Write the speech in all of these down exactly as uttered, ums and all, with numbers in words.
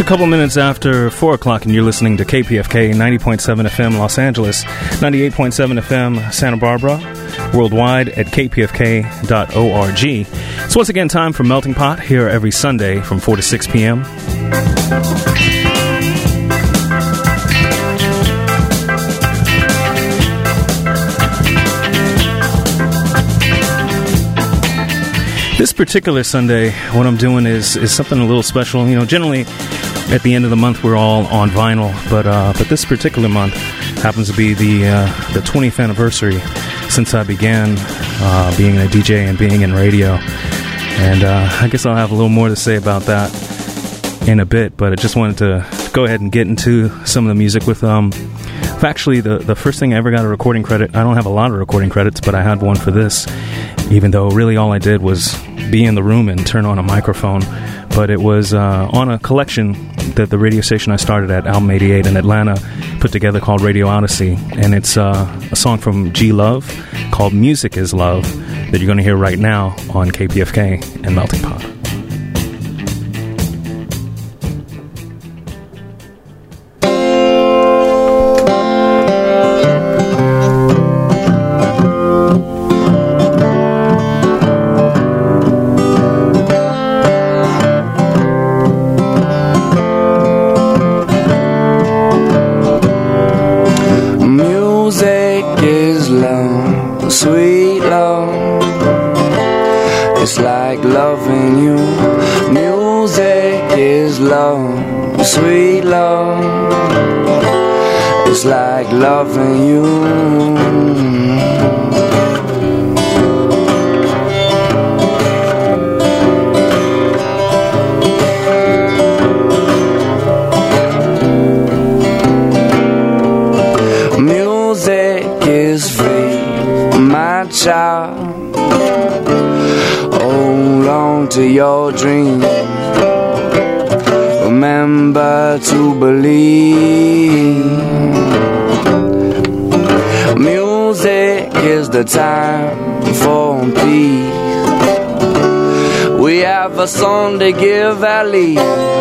A couple minutes after four o'clock, and you're listening to K P F K ninety point seven F M Los Angeles, ninety-eight point seven F M Santa Barbara, worldwide at k p f k dot org. It's once again time for Melting Pot here every Sunday from four to six p.m. This particular Sunday, what I'm doing is is something a little special. You know, generally at the end of the month we're all on vinyl, but uh, but this particular month happens to be the uh, the twentieth anniversary since I began uh, being a D J and being in radio. And uh, I guess I'll have a little more to say about that in a bit, but I just wanted to go ahead and get into some of the music with um actually the the first thing I ever got a recording credit. I don't have a lot of recording credits, but I had one for this, even though really all I did was be in the room and turn on a microphone. But it was uh, on a collection that the radio station I started at, Album eighty-eight in Atlanta, put together called Radio Odyssey. And it's uh, a song from G Love called Music is Love that you're going to hear right now on K P F K and Melting Pot. Sweet love, it's like loving you. Music is free, my child. Hold on to your dreams. Remember to believe. Music is the time for peace. We have a song to give at least.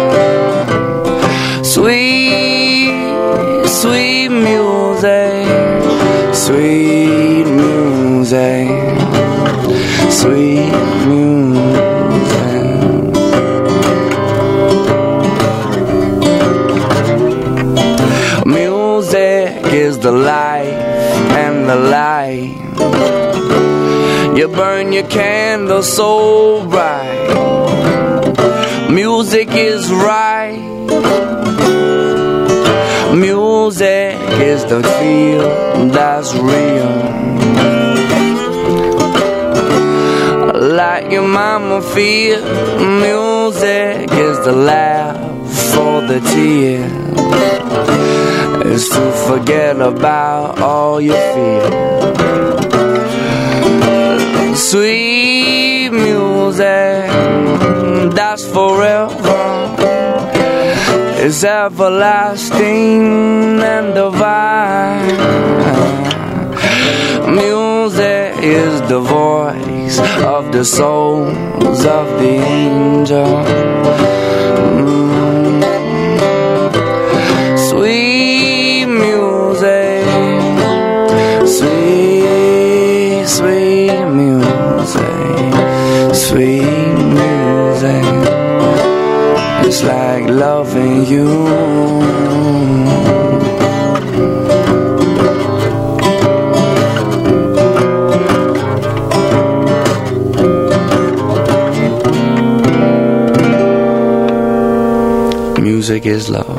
Sweet, sweet music. Sweet music. Sweet music. Is the life and the light. You burn your candle so bright. Music is right. Music is the feel that's real. Like your mama feel. Music is the laugh for the tears. Is to forget about all you feel. Sweet music, that's forever. It's everlasting and divine. Music is the voice of the souls of the angels. Mm. Sweet music, sweet, sweet music, sweet music. It's like loving you. Music is love.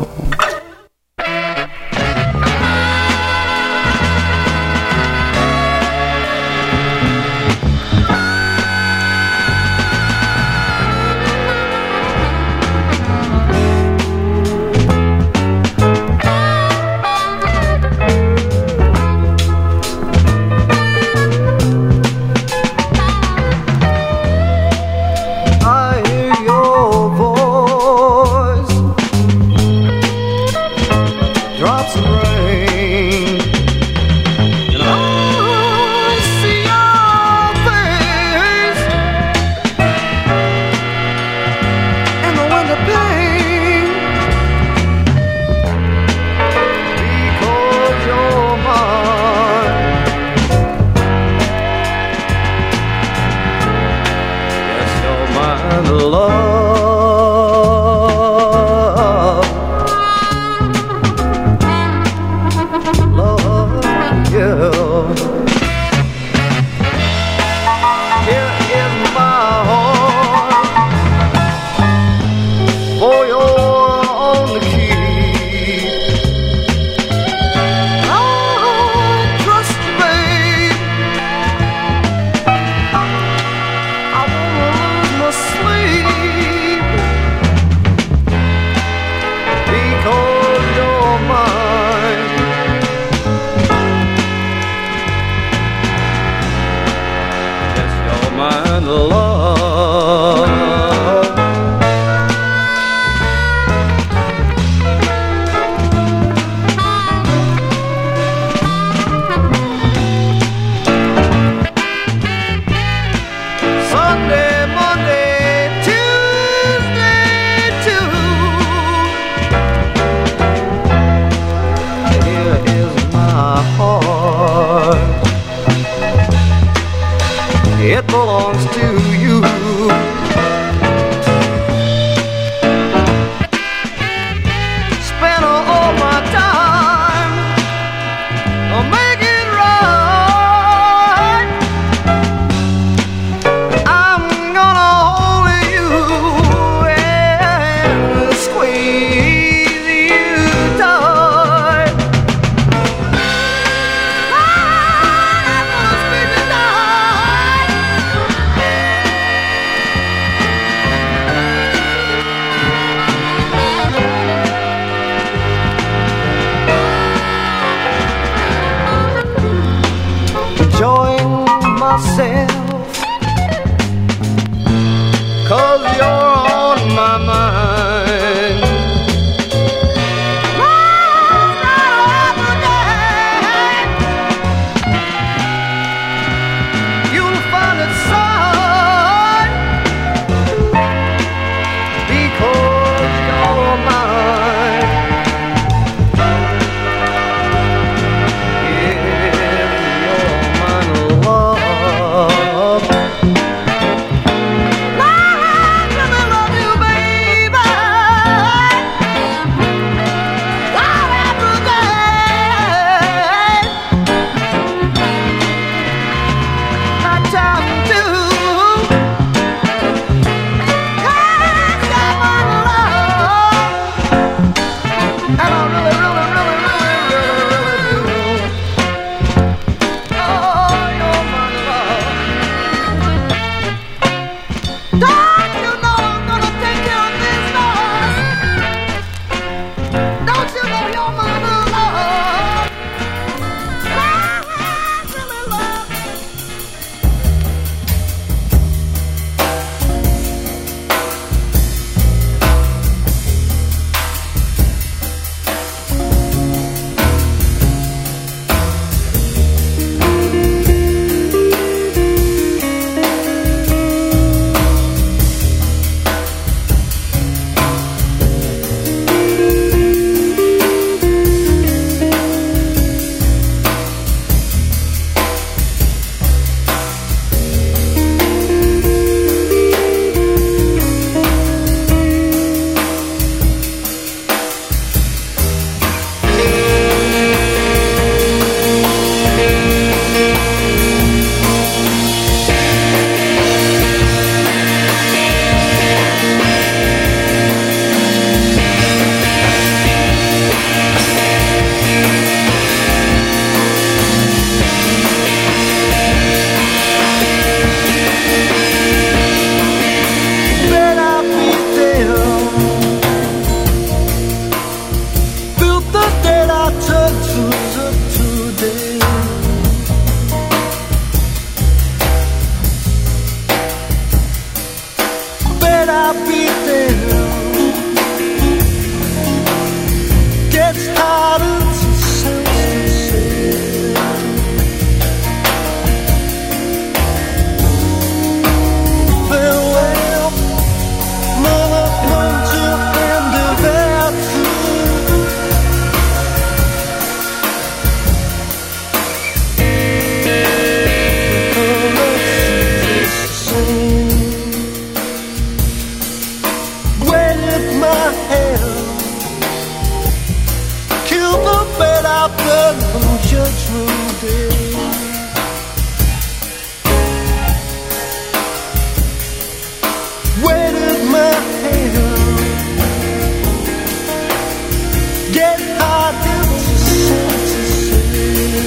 I hear your voice. mine love. Sunday, Monday, Tuesday too. Here is my heart. It belongs to you. Spend all my time I'll make it right. I'm gonna hold you and squeeze you tight. I'm gonna squeeze you tight. Enjoying myself, 'cause you're on my mind. You'll find it sad, because you're mine. Yeah, you're mine, love. Let me love you, baby. Love every day. Night time too. 'Cause you're mine, love. And I really, really, really, really, really, really do. Oh, you're mine, love. Don't you know I'm gonna take care of business? Don't you know you're my love? Love, really love. Bet I'll be there. Built the day I took to the today. Bet I'll be there. Gets harder to say. Farewell, mother, won't you end it there too? Waited my hand, killed the bed I burned on Judgment Day. Waited my hand, get harder to say, to say.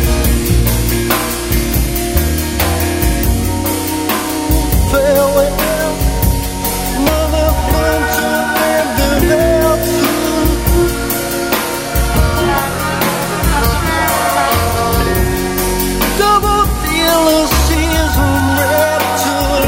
Farewell, mother, winter, and the veil too. Double dealer season red to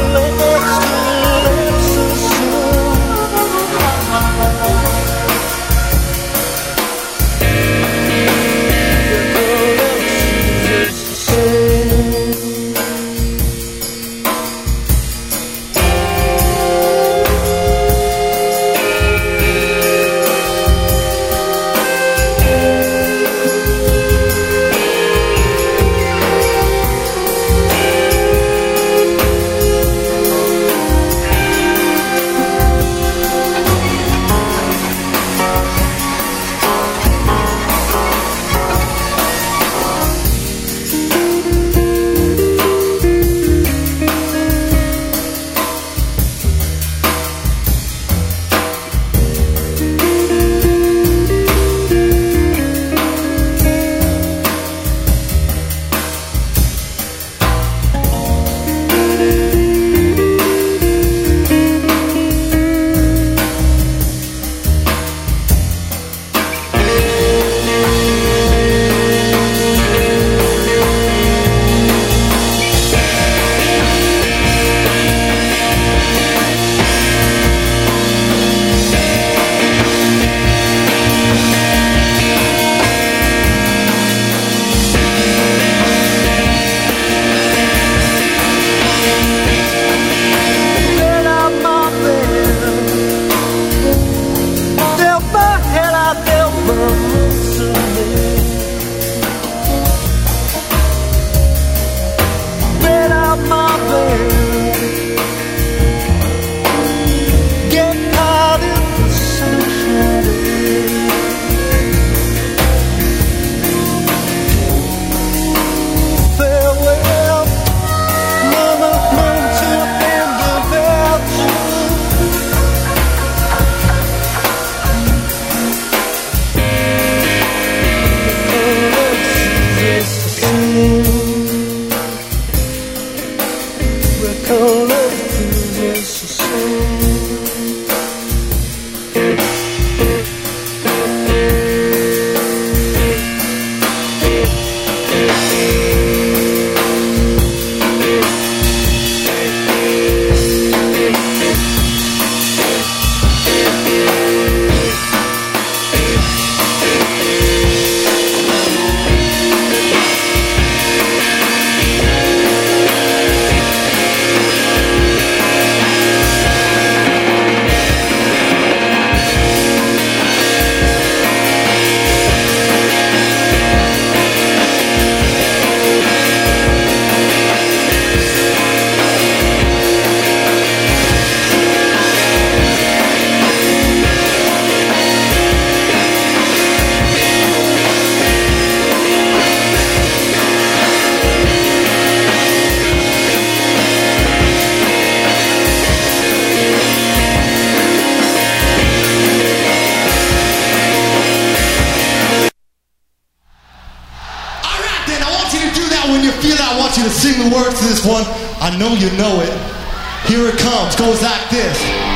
Sing the words to this one. I know you know it. Here it comes. Goes like this.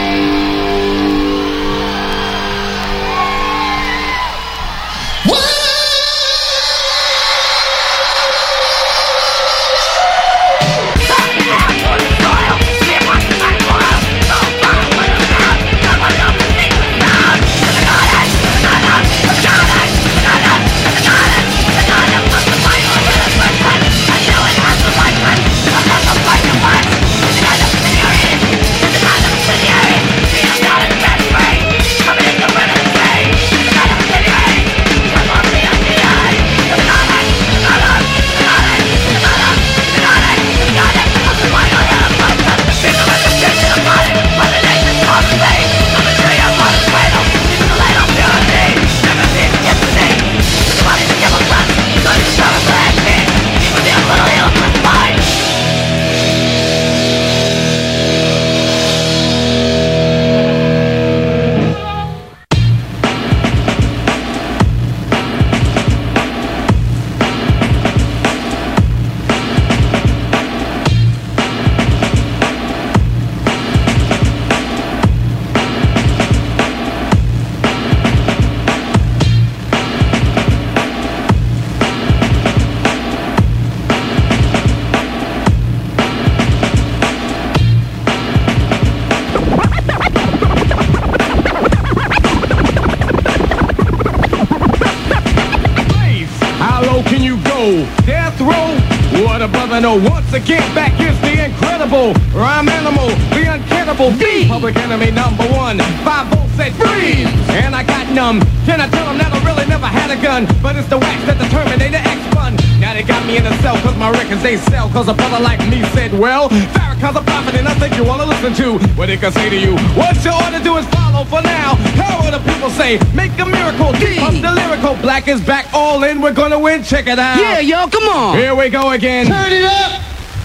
No, once again, back here's the incredible rhyme animal, the uncannibal D, public enemy number one. Five volts said freeze, and I got numb. Can I tell them that I really never had a gun? But it's the wax that the Terminator X spun. Now they got me in a cell cause my records they sell. Cause a brother like me said, well, Farrakhan's a prophet and I think you wanna listen to what it can say to you. What you ought to do is follow for now. How will the people say, make a miracle D, I'm the lyrical, black is back, all in, we're gonna win, check it out. Yeah, yo, come on. Here we go again. Turn it up.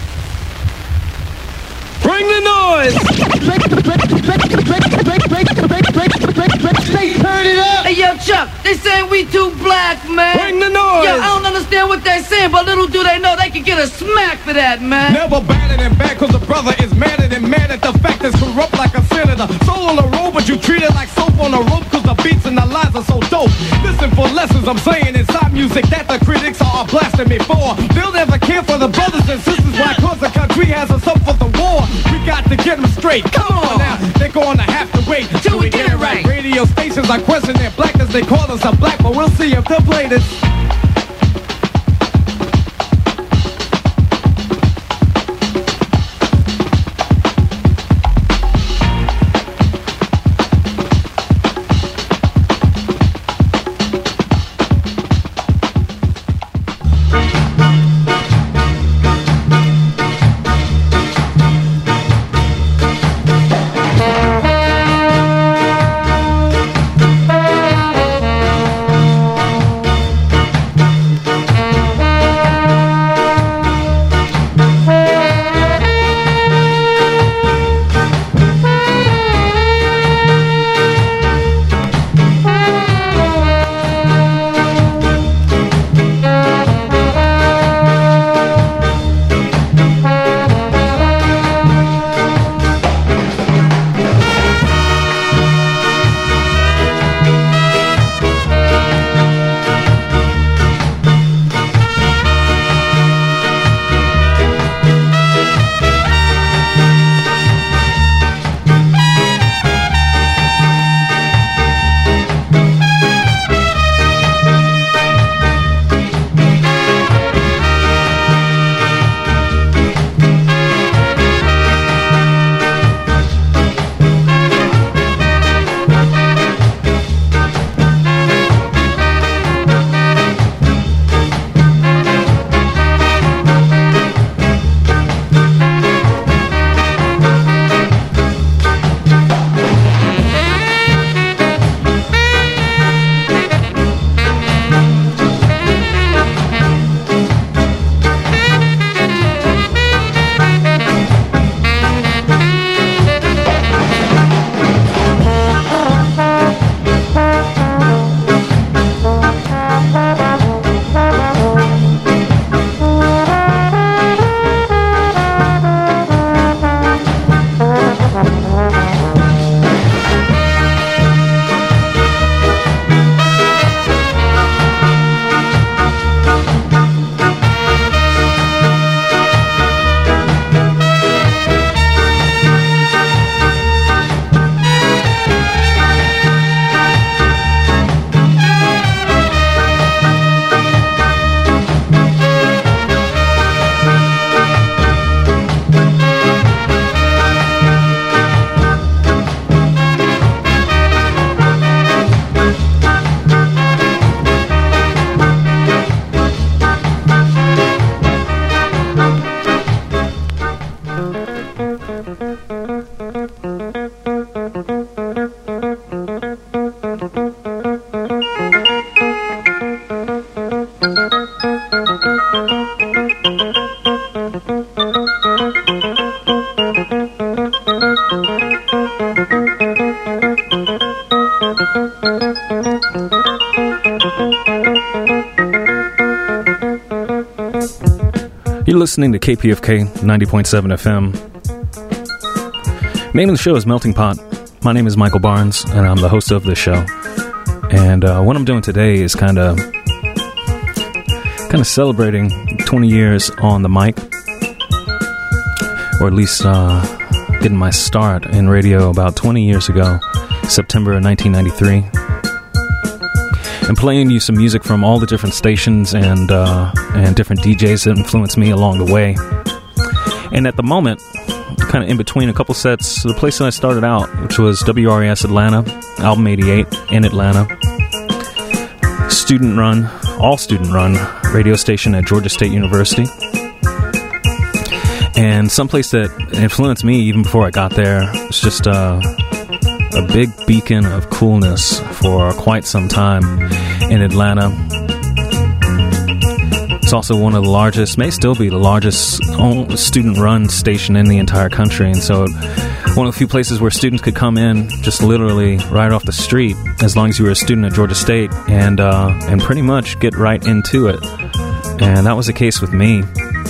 Bring the noise! They turn it up! Hey, yo, Chuck, they saying we too black, man. Bring the noise! Yo, I don't understand what they're saying, but little do they know they can get a smack for that, man. Never badder than bad, cause the brother is madder than mad at the fact it's corrupt like a senator. Soul on the road, but you treat it like soap on a rope, cause the beats and the lines are so dope. Listen for lessons I'm saying inside music that the critics are blasting me for. They'll never care for the brothers and sisters, why? Cause the country has us up for the war. We got to get them straight. Come on now, they're gonna have to wait till we get it right. Radio stations are questioning their blackness. They call us a black, but we'll see if they'll play this. listening to K P F K ninety point seven F M. Name of the show is Melting Pot. My name is Michael Barnes, and I'm the host of this show. And uh, what I'm doing today is kind of kind of celebrating twenty years on the mic, or at least uh, getting my start in radio about twenty years ago, September of nineteen ninety-three. And playing you some music from all the different stations and uh, and different D Js that influenced me along the way. And at the moment, kind of in between a couple sets, the place that I started out, which was W R A S Atlanta, Album eighty-eight in Atlanta. Student run, all student run radio station at Georgia State University. And someplace that influenced me even before I got there. It's just uh, a big beacon of coolness for quite some time in Atlanta. It's also one of the largest, may still be the largest student-run station in the entire country. And so one of the few places where students could come in just literally right off the street, as long as you were a student at Georgia State, and uh, and pretty much get right into it. And that was the case with me.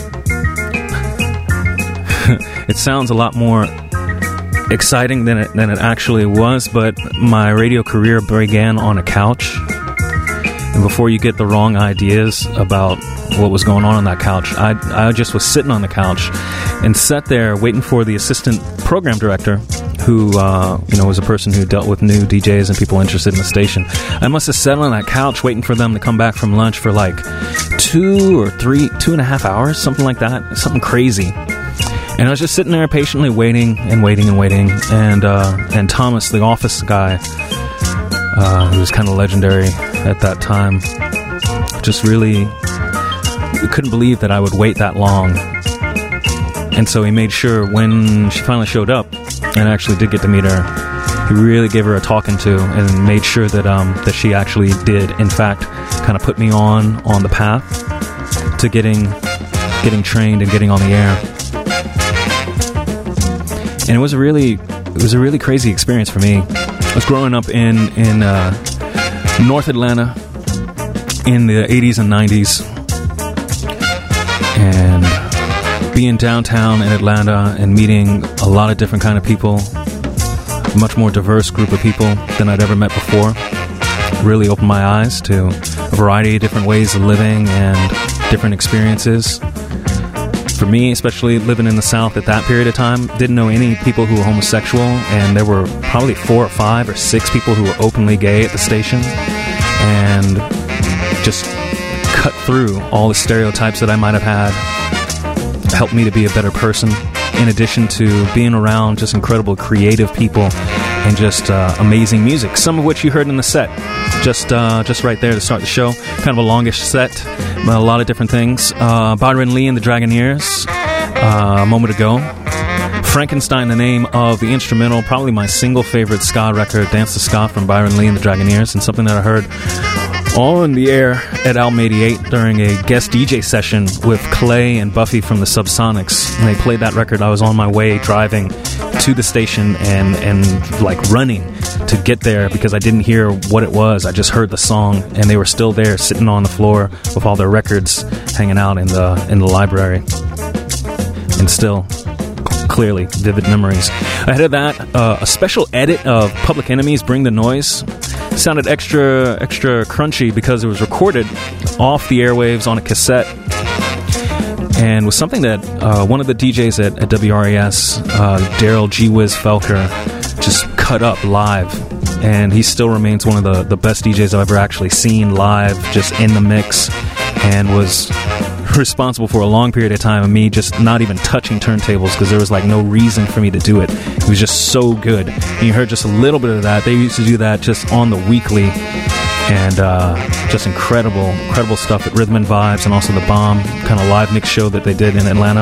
It sounds a lot more exciting than it, than it actually was, but my radio career began on a couch. And before you get the wrong ideas about what was going on on that couch, I, I just was sitting on the couch and sat there waiting for the assistant program director, who uh, you know was a person who dealt with new D Js and people interested in the station. I must have sat on that couch waiting for them to come back from lunch for like two or three, two and a half hours, something like that, something crazy. And I was just sitting there patiently waiting and waiting and waiting. And uh, and Thomas, the office guy, uh, who was kind of legendary at that time, just really couldn't believe that I would wait that long. And so he made sure when she finally showed up, and I actually did get to meet her, he really gave her a talking to and made sure that um, that she actually did, in fact, kind of put me on on the path to getting getting trained and getting on the air. And it was a really, it was a really crazy experience for me. I was growing up in in uh, North Atlanta in the eighties and nineties, and being downtown in Atlanta and meeting a lot of different kind of people, a much more diverse group of people than I'd ever met before. Really opened my eyes to a variety of different ways of living and different experiences. For me, especially living in the South at that period of time, didn't know any people who were homosexual, and there were probably four or five or six people who were openly gay at the station, and just cut through all the stereotypes that I might have had, helped me to be a better person, in addition to being around just incredible creative people and just uh, amazing music, some of which you heard in the set, just uh, just right there to start the show. Kind of a longish set, but a lot of different things. Uh, Byron Lee and the Dragoneers, uh, a moment ago. Frankenstein, the name of the instrumental, probably my single favorite ska record, Dance to Ska from Byron Lee and the Dragoneers, and something that I heard on the air at Album eighty-eight during a guest D J session with Clay and Buffy from the Subsonics. And they played that record. I was on my way driving to the station and, and like running to get there because I didn't hear what it was. I just heard the song, and they were still there sitting on the floor with all their records hanging out in the in the library. And still, clearly, vivid memories. Ahead of that, uh, a special edit of Public Enemy's Bring the Noise. Sounded extra extra crunchy because it was recorded off the airwaves on a cassette, and was something that uh, one of the D Js at, at W R A S, uh, Daryl G Wiz Felker, just cut up live, and he still remains one of the, the best D Js I've ever actually seen live, just in the mix, and was responsible for a long period of time of me just not even touching turntables because there was like no reason for me to do it. It was just so good. And you heard just a little bit of that. They used to do that just on the weekly, and uh, just incredible, incredible stuff at Rhythm and Vibes, and also the Bomb kind of live mix show that they did in Atlanta.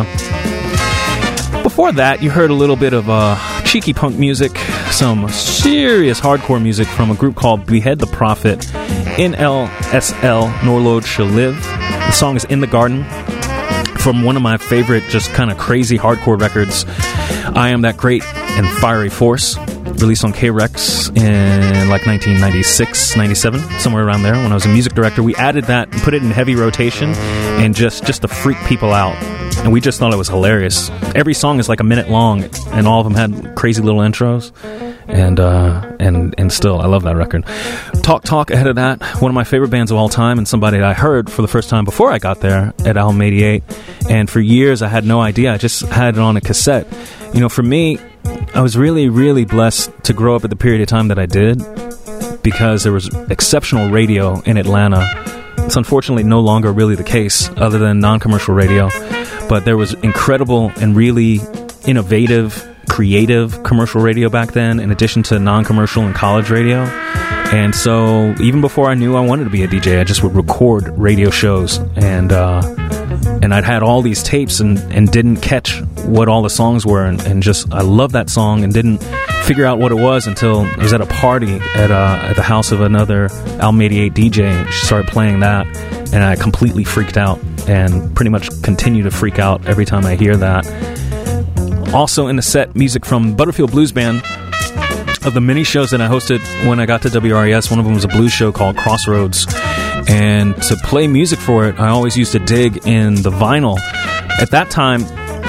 Before that, you heard a little bit of uh, cheeky punk music, some serious hardcore music from a group called Behead the Prophet, N L S L, Nor Lord Shall Live. The song is In the Garden, from one of my favorite just kind of crazy hardcore records, I Am That Great and Fiery Force, released on K-Rex in like nineteen ninety-six, ninety-seven, somewhere around there. When I was a music director, we added that and put it in heavy rotation, and just, just to freak people out. and we just thought it was hilarious. Every song is like a minute long, and all of them had crazy little intros. And uh, and and still, I love that record. Talk Talk ahead of that, one of my favorite bands of all time, and somebody that I heard for the first time before I got there at Album eighty-eight. And for years, I had no idea. I just had it on a cassette. You know, for me, I was really, really blessed to grow up at the period of time that I did, because there was exceptional radio in Atlanta. It's unfortunately no longer really the case, other than non-commercial radio. But there was incredible and really innovative, creative commercial radio back then, in addition to non-commercial and college radio. And so even before I knew I wanted to be a D J, I just would record radio shows, and uh, and I'd had all these tapes and, and didn't catch what all the songs were, and, and just I loved that song and didn't figure out what it was until I was at a party at uh, at the house of another Album eighty-eight D J, and she started playing that, and I completely freaked out, and pretty much continue to freak out every time I hear that. Also in the set, music from Butterfield Blues Band. Of the many shows that I hosted when I got to W R E S, one of them was a blues show called Crossroads. And to play music for it, I always used to dig in the vinyl. At that time,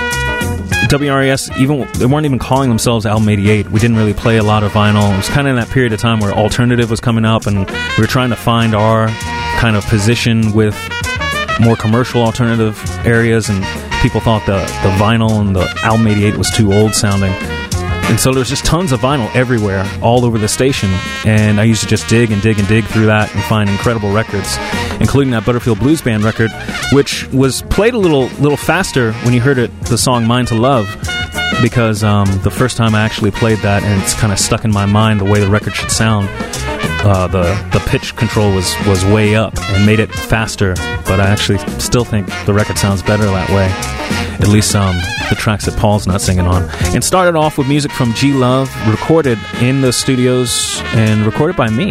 W R E S, even they weren't even calling themselves Album eighty-eight. We didn't really play a lot of vinyl. It was kind of in that period of time where alternative was coming up, and we were trying to find our kind of position with more commercial alternative areas, and people thought the, the vinyl and the Album eighty-eight was too old sounding. And so there's just tons of vinyl everywhere, all over the station. And I used to just dig and dig and dig through that and find incredible records, including that Butterfield Blues Band record, which was played a little little faster when you heard it, the song Mine to Love, because um, the first time I actually played that, and it's kind of stuck in my mind the way the record should sound. Uh, the, the pitch control was, was way up and made it faster, but I actually still think the record sounds better that way. At least um, the tracks that Paul's not singing on. And started off with music from G Love, recorded in the studios and recorded by me.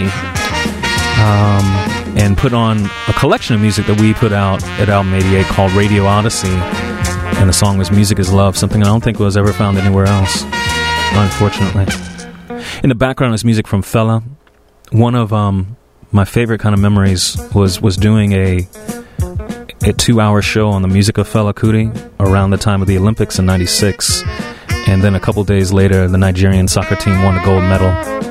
Um, and put on a collection of music that we put out at Album eighty-eight called Radio Odyssey. And the song was Music is Love, something I don't think was ever found anywhere else, unfortunately. In the background is music from Fela. One of um, my favorite kind of memories was, was doing a a two-hour show on the music of Fela Kuti around the time of the Olympics in ninety-six, and then a couple days later, the Nigerian soccer team won a gold medal.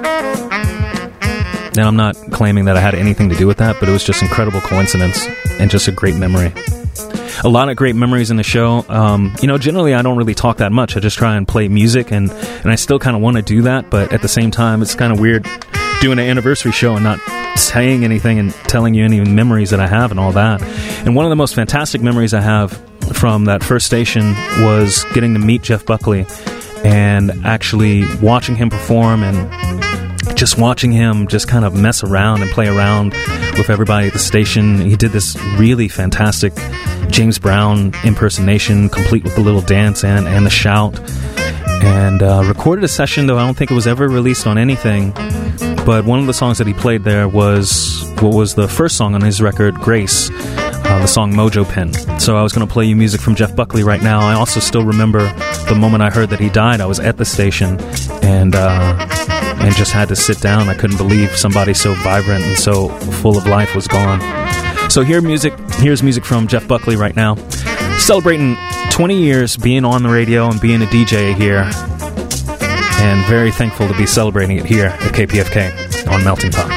And I'm not claiming that I had anything to do with that, but it was just incredible coincidence and just a great memory. A lot of great memories in the show. Um, you know, generally I don't really talk that much. I just try and play music, and, and I still kind of want to do that, but at the same time, it's kind of weird doing an anniversary show and not saying anything and telling you any memories that I have and all that. And one of the most fantastic memories I have from that first station was getting to meet Jeff Buckley and actually watching him perform, and just watching him just kind of mess around and play around with everybody at the station. He did this really fantastic James Brown impersonation, complete with the little dance and, and the shout. And uh, recorded a session, though I don't think it was ever released on anything. But one of the songs that he played there was what was the first song on his record, Grace, uh, the song Mojo Pin. So I was going to play you music from Jeff Buckley right now. I also still remember the moment I heard that he died. I was at the station and uh, and just had to sit down. I couldn't believe somebody so vibrant and so full of life was gone. So here music, here's music from Jeff Buckley right now, celebrating twenty years being on the radio and being a D J here. And very thankful to be celebrating it here at K P F K on Melting Pot.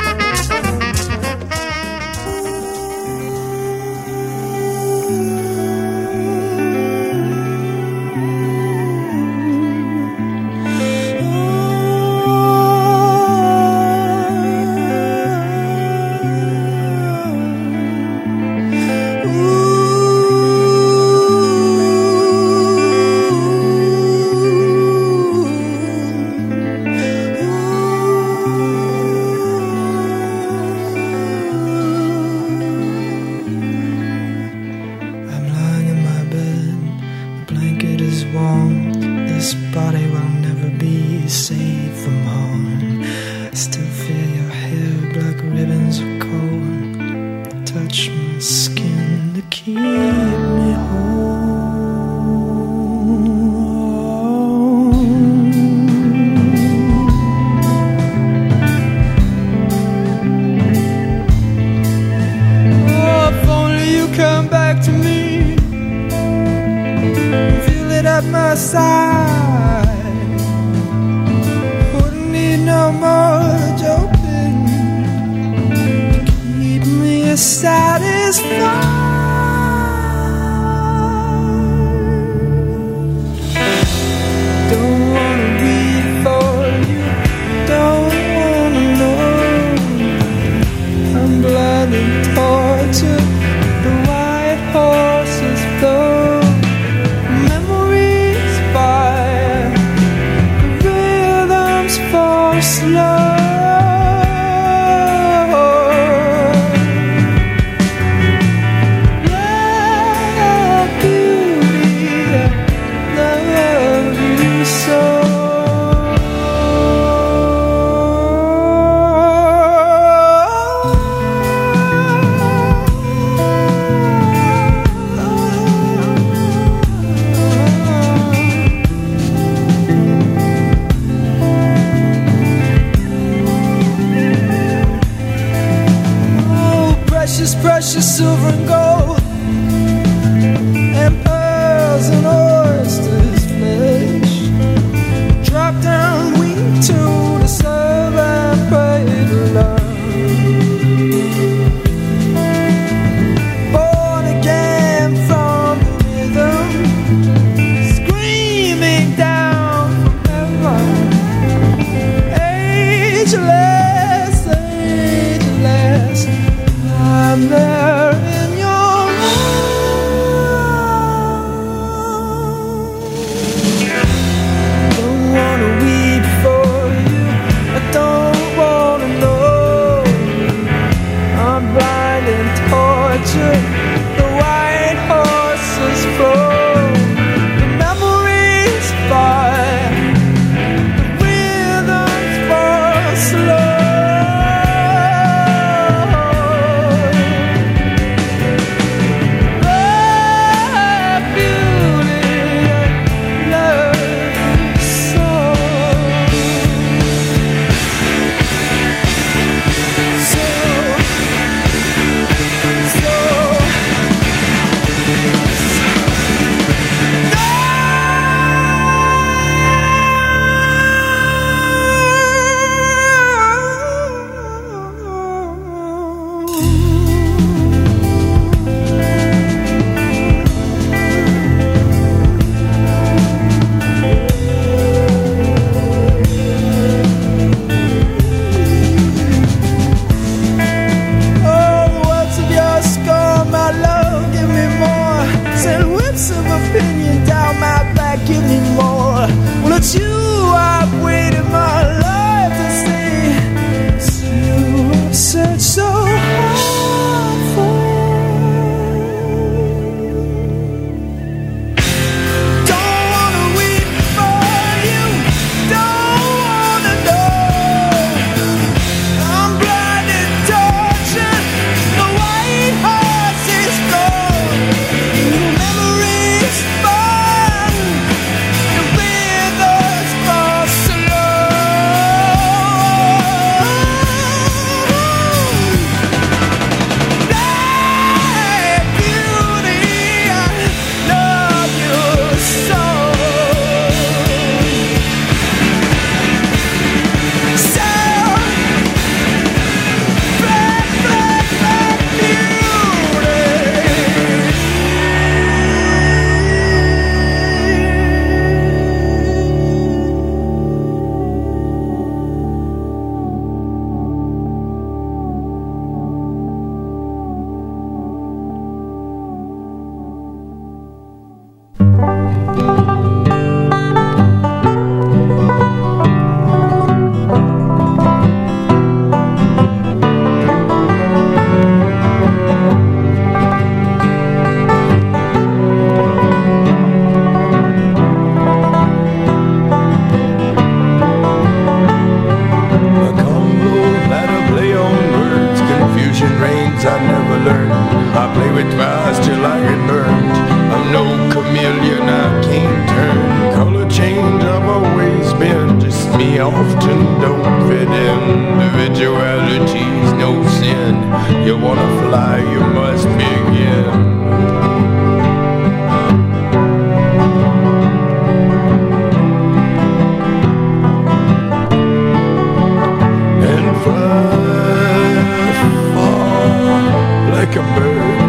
Precious silver and gold, and pearls and oysters flesh. Drop down weak to the serve and pray to love. Born again from the rhythm, screaming down from heaven. Ageless, ageless, I'm there in your arms. Don't wanna weep for you, I don't wanna know. I'm blind and tortured, the white horses flow. The memories fire, the rhythms fall slow. Opinion down my back, give me more. Well, it's you I've waited my life to see. It's you I've searched so hard for. Don't wanna weep for you, don't wanna know. I'm blind and tortured, the white horse is gone. Memories fun, the rhythms fall slow. Black beauty, I love you so. So black, black, black beauty. A combo that I play on words, confusion reigns, I never learn. I play with fires till I get burned. I'm no chameleon, I can't turn. Color change, I've always been just me, often don't fit in. Individuality's no sin. You wanna fly, you must begin. And fly far like a bird.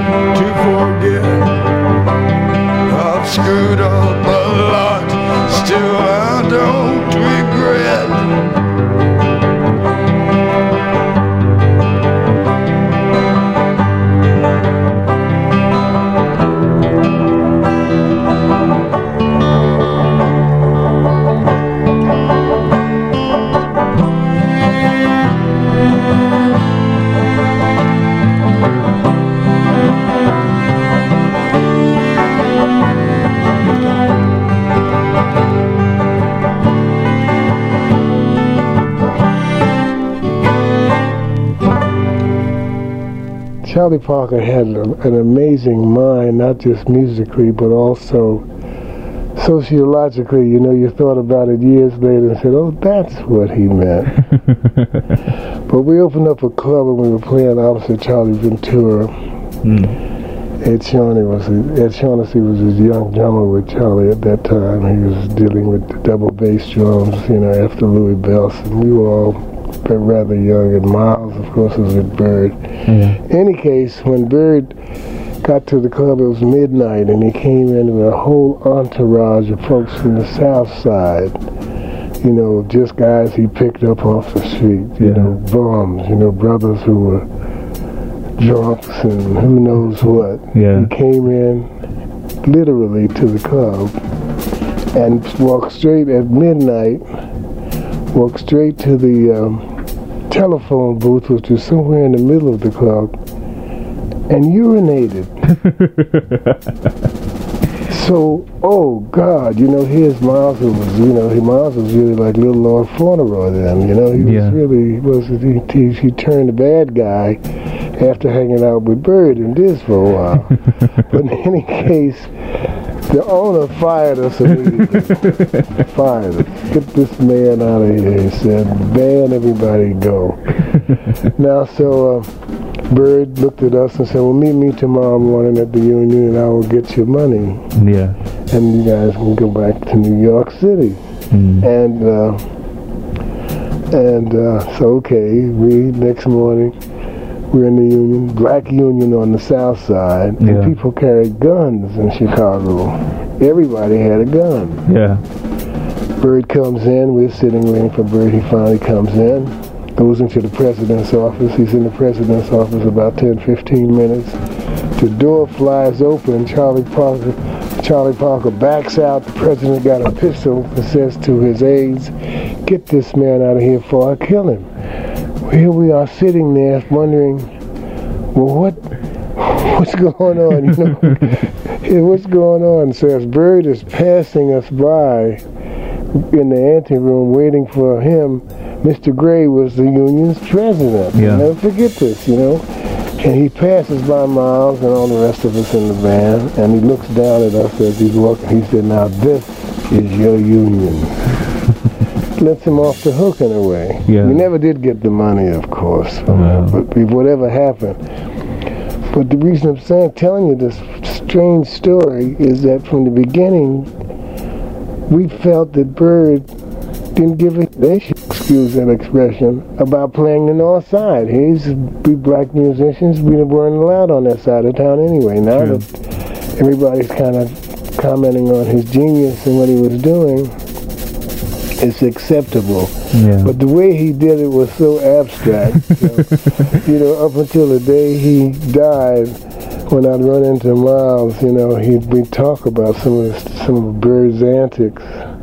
to forget. I've screwed up a lot, still I don't regret. Charlie Parker had an amazing mind, not just musically, but also sociologically. You know, you thought about it years later and said, oh, that's what he meant. But we opened up a club and we were playing opposite Charlie Ventura. Mm. Ed Shaughnessy was, Ed Shaughnessy was his young drummer with Charlie at that time. He was dealing with the double bass drums, you know, after Louis Bellson. We were all rather young, and Miles, of course, was with Bird. Mm-hmm. Any case, when Bird got to the club, it was midnight, and he came in with a whole entourage of folks from the South Side. You know, just guys he picked up off the street. You yeah. know, bums. You know, brothers who were drunks and who knows what. Yeah. He came in literally to the club and walked straight at midnight. Walked straight to the um, telephone booth, which was somewhere in the middle of the club, and urinated. So, oh God, you know, here's Miles, who was, you know, he, Miles was really like little Lord Fauntleroy then, you know, he yeah. was really, was he, he, he turned a bad guy after hanging out with Bird and Diz for a while. But in any case, the owner fired us immediately. Fired us. Get this man out of here, he said. Ban everybody, go. Now, so uh, Bird looked at us and said, well, meet me tomorrow morning at the Union and I will get your money. Yeah. And you guys can go back to New York City. Mm. And, uh, and uh, so, okay, we, next morning, we're in the Union, Black Union on the South Side, yeah. and people carried guns in Chicago. Everybody had a gun. Yeah. Bird comes in, we're sitting waiting for Bird, he finally comes in, goes into the president's office. He's in the president's office about ten, fifteen minutes. The door flies open, Charlie Parker, Charlie Parker backs out, the president got a pistol and says to his aides, get this man out of here before I kill him. Here we are sitting there wondering, well, what, what's going on? You know, what's going on? So as Bird is passing us by in the anteroom waiting for him, Mister Gray was the union's president. Yeah. I'll never forget this, you know. And he passes by Miles and all the rest of us in the band, and he looks down at us as he's walking. He said, now this is your union. Lets him off the hook in a way. Yeah. We never did get the money, of course, wow. but whatever happened. But the reason I'm saying, telling you this strange story is that from the beginning, we felt that Bird didn't give a they should excuse that expression about playing the North Side. He's we black musicians, we weren't allowed on that side of town anyway. Now True. that everybody's kind of commenting on his genius and what he was doing, it's acceptable. Yeah. But the way he did it was so abstract. So, you know, up until the day he died, when I'd run into Miles, you know, he'd we'd talk about some of the, some of Bird's antics.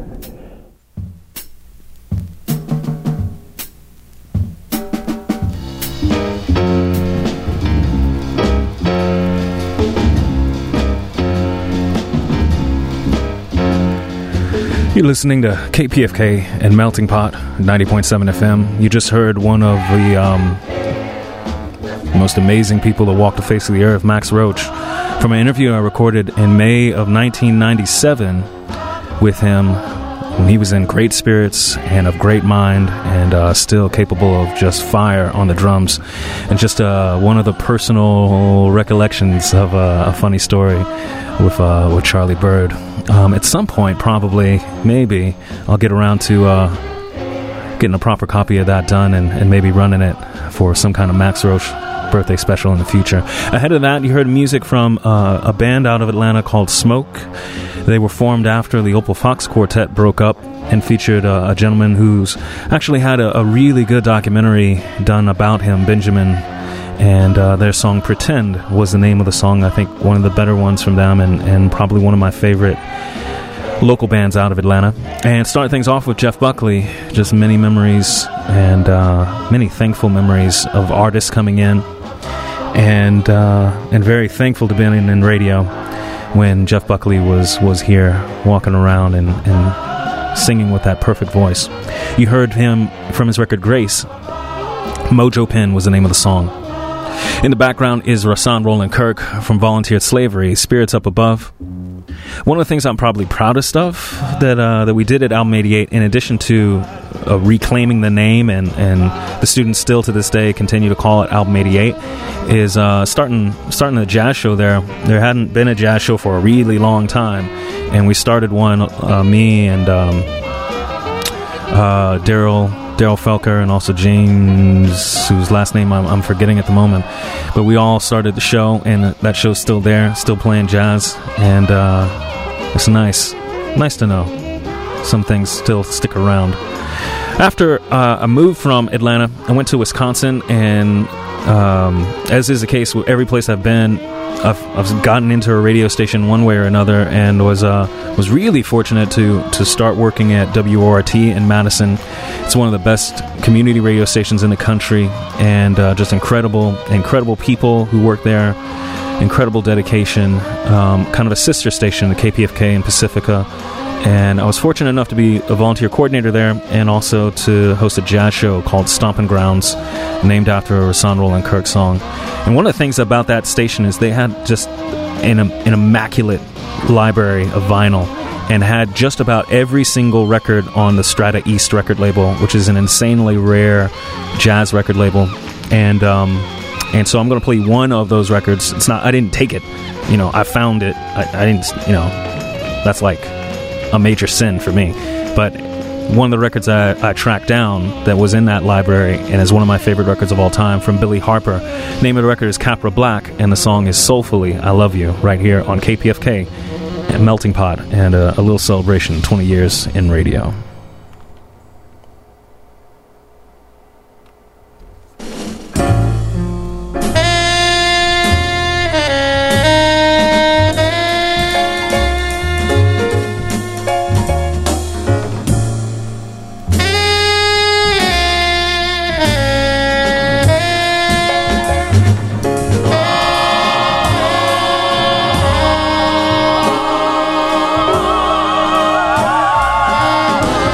You're listening to K P F K and Melting Pot, ninety point seven F M. You just heard one of the um, most amazing people to walk the face of the earth, Max Roach, from an interview I recorded in May of nineteen ninety-seven with him when he was in great spirits and of great mind and uh, still capable of just fire on the drums. And just uh, one of the personal recollections of uh, a funny story with uh, with Charlie Bird. Um, at some point, probably, maybe, I'll get around to uh, getting a proper copy of that done and, and maybe running it for some kind of Max Roach birthday special in the future. Ahead of that, you heard music from uh, a band out of Atlanta called Smoke. They were formed after the Opal Fox Quartet broke up, and featured uh, a gentleman who's actually had a, a really good documentary done about him, Benjamin, and uh, their song Pretend was the name of the song. I think one of the better ones from them, and, and probably one of my favorite local bands out of Atlanta. And start things off with Jeff Buckley, just many memories and uh, many thankful memories of artists coming in, and uh, and very thankful to be in, in radio when Jeff Buckley was, was here walking around and, and singing with that perfect voice. You heard him from his record Grace. Mojo Pen was the name of the song. In the background is Rahsaan Roland Kirk from Volunteered Slavery, Spirits Up Above. One of the things I'm probably proudest of that uh, that we did at Album eighty-eight, in addition to uh, reclaiming the name, and, and the students still to this day continue to call it Album eighty-eight, is uh, starting starting the jazz show there. There hadn't been a jazz show for a really long time, and we started one, uh, me and um, uh, Daryl Daryl Felker, and also James, whose last name I'm, I'm forgetting at the moment. But we all started the show, and that show's still there, still playing jazz, and uh, it's nice. Nice to know some things still stick around. After uh, I moved from Atlanta, I went to Wisconsin, and um, as is the case with every place I've been, I've, I've gotten into a radio station one way or another, and was uh, was really fortunate to to start working at W O R T in Madison. It's one of the best community radio stations in the country, and uh, just incredible, incredible people who work there, incredible dedication, um, kind of a sister station to K P F K in Pacifica. And I was fortunate enough to be a volunteer coordinator there, and also to host a jazz show called Stompin' Grounds, named after a Rahsaan Roland Kirk song. And one of the things about that station is they had just an, an immaculate library of vinyl, and had just about every single record on the Strata East record label, which is an insanely rare jazz record label. And um, and so I'm going to play one of those records. It's not, I didn't take it, you know, I found it. I, I didn't, you know, that's like a major sin for me. But one of the records I, I tracked down that was in that library, and is one of my favorite records of all time, from Billy Harper. Name of the record is Capra Black, and the song is Soulfully I Love You, right here on K P F K at Melting Pot, and a, a little celebration, twenty years in radio. Oh,